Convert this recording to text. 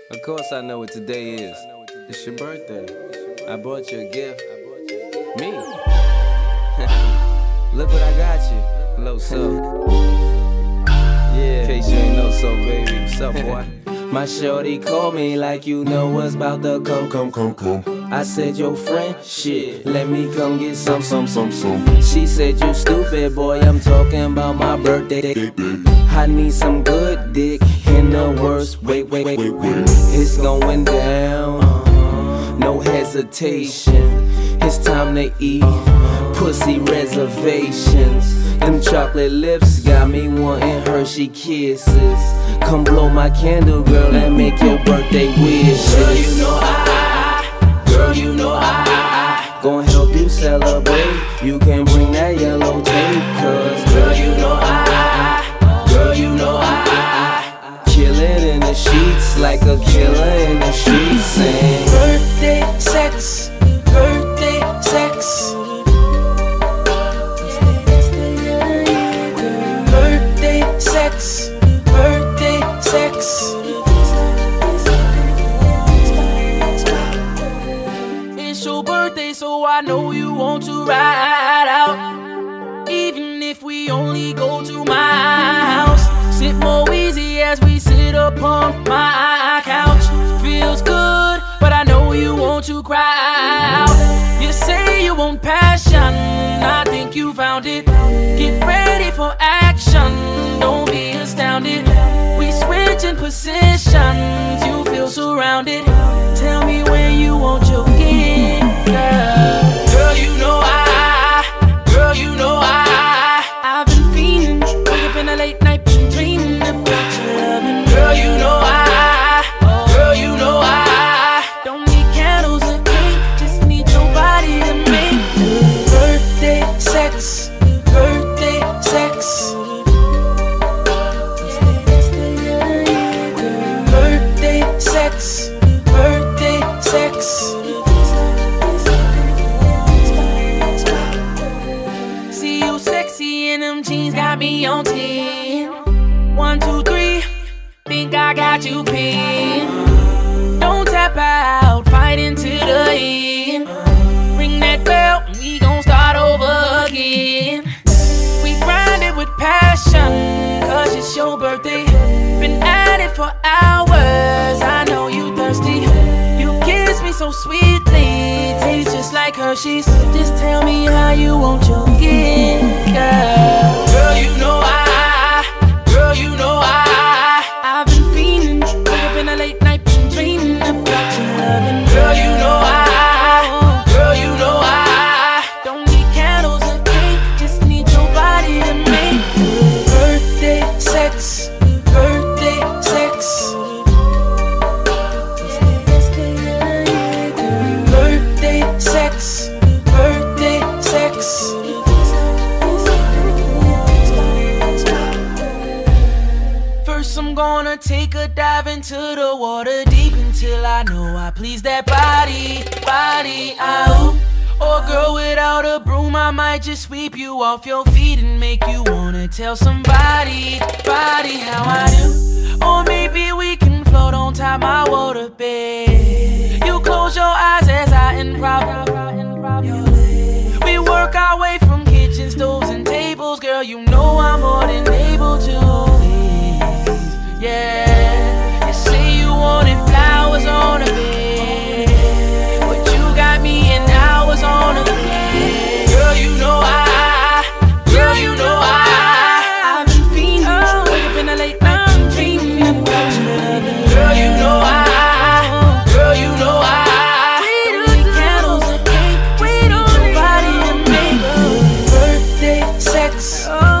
Of course I know what today is. It's your birthday. I brought you a gift. Me. Look what I got you. Low so. Yeah. In case you ain't know so, baby. What's up, boy? My shorty called me like you know what's about to come. I said, yo friend, shit, let me come get some. She said, you stupid boy, I'm talking about my birthday. I need some good dick in the worst way. It's going down, no hesitation. It's time to eat pussy reservations. Them chocolate lips got me wanting Hershey kisses. Come blow my candle, girl, and make your birthday wishes. Girl, you know I gon' help you celebrate. You can bring that yellow tape, cause girl, you know I kill it in the sheets like a killer in the streets. Saying birthday sex, birthday sex. Birthday sex, birthday sex. It's your birthday, so I know you want to ride out. Even if we only go to my house, sit more easy as we sit upon my couch. Feels good, but I know you want to cry out. You say you want passion, I think you found it. Get ready for action, don't be astounded. We switching positions, you feel surrounded. Tell me where you want your gift, girl. Girl, you know I've been fiending, wake up in the late night, been dreaming about your loving. Girl, you know I don't need candles or cake, just need your body to make birthday sex, birthday sex. Birthday sex, birthday sex. See you sexy in them jeans, got me on 10. 1, 2, 3, think I got you pinned. Don't tap out, fight into the end. Ring that bell, and we gon' start over again. We grind it with passion, cause it's your birthday. Been at it for hours, I know you thirsty. You kiss me so sweetly, tastes just like Hershey's. Just tell me how you want your gift, girl. Girl, you know I've been fiending, wake up in the late night, been dreaming about your loving. Girl, you know I don't need candles or cake, just need your body to make birthday sex, birthday sex. Birthday sex, birthday sex. First I'm gonna take a dive into the water deep until I know I please that body, out. Or girl, without a broom I might just sweep you off your feet and make you wanna tell somebody, how I do. Or maybe we can float on top my water bed. You close your eyes as I improv. We work our way from kitchen stoves and tables. Girl, you know I'm more than able to. Yeah, you say you wanted flowers on a bed, but you got me in hours on a bed. Girl, you know I've been fiending, wake up in the late night, dreaming about your loving. Girl, you know I don't need candles or cake, just need your body to make birthday sex.